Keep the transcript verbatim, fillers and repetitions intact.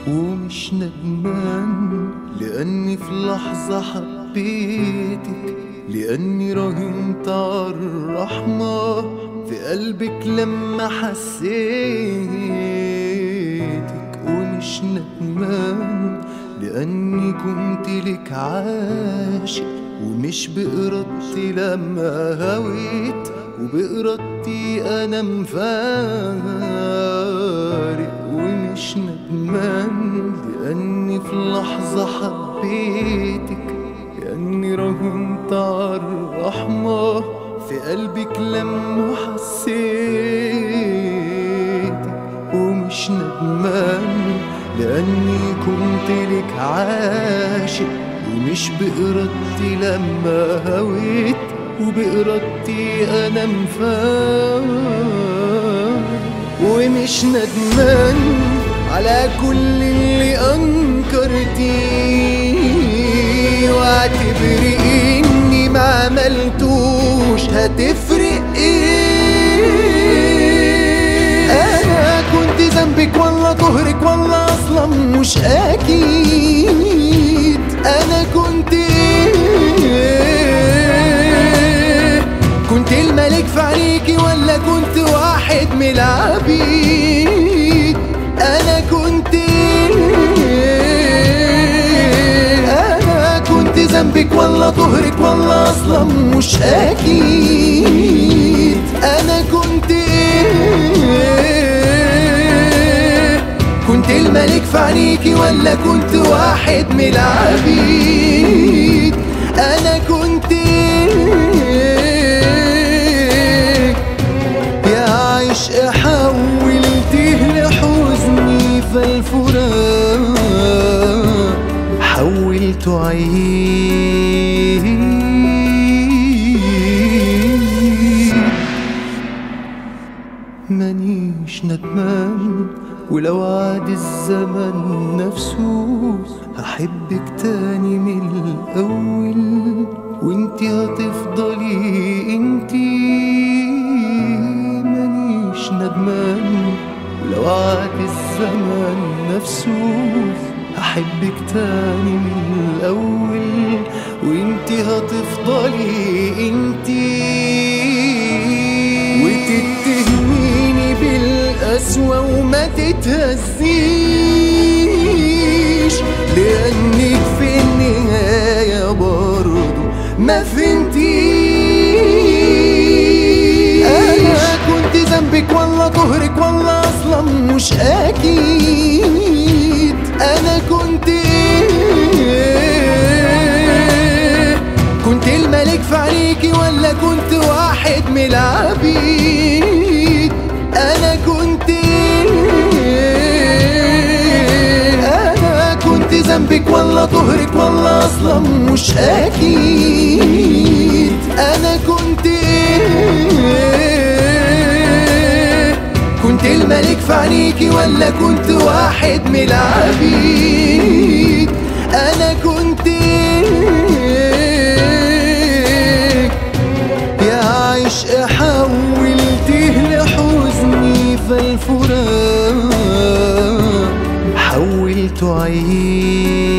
ومش ندمان، لأني في لحظة حبيتك، لأني راهنت عالرحمة في قلبك لما حسيتك. ومش ندمان لأني كنت لك عاشق، ومش بإرادتي لما هويت، وبإرادتي أنا مفارق. ومش ندمان لأني في لحظة حبيتك، لأني راهنت عالرحمة في قلبك لما حسيتك. ومش ندمان لأني كنت لك عاشق، ومش بإرادتي لما هويت، وبإرادتي أنا مفارق. ومش ندمان على كل اللي أنكرتيه، واعتبري إني ما عملتوش، هتفرق إيه؟ أنا كنت ذنبك ولا طهرك ولا أصلا مش أكيد. أنا كنت إيه؟ كنت الملك في عينيكي ولا كنت واحد من العبيد؟ أنا كنت إيه؟ أنا كنت ذنبك ولا طهرك ولا أصلا مش أكيد. أنا كنت إيه؟ كنت الملك في عينيكي ولا كنت واحد من العبيد؟ أنا كنت إيه؟ يا عشق حولتيه لحزني، فالفراق حولته عيد. مانيش ندمان، ولو عاد الزمن نفسه هحبك تاني من الأول، وانتي هتفضلي انتي. مانيش ندمان، ولو عاد الزمن نفسه هحبك تاني من الأول، وانتي هتفضلي انتي. وتتهميني بالقسوة وما تتهزيش، لأنك في النهاية برضو ما فهمتيش. أنا كنت ذنبك ولا طهرك ولا أصلا مش أكيد. أنا كنت إيه؟ كنت الملك في عينيكي ولا كنت واحد من العبيد؟ أنا كنت إيه؟ أنا كنت ذنبك ولا طهرك ولا أصلا مش أكيد. أنا كنت إيه؟ كنت الملك في عينيكي ولا كنت واحد من العبيد؟ أنا كنت إيه؟ يا عشق حولتيه لحزني، فالفراق حولته عيد.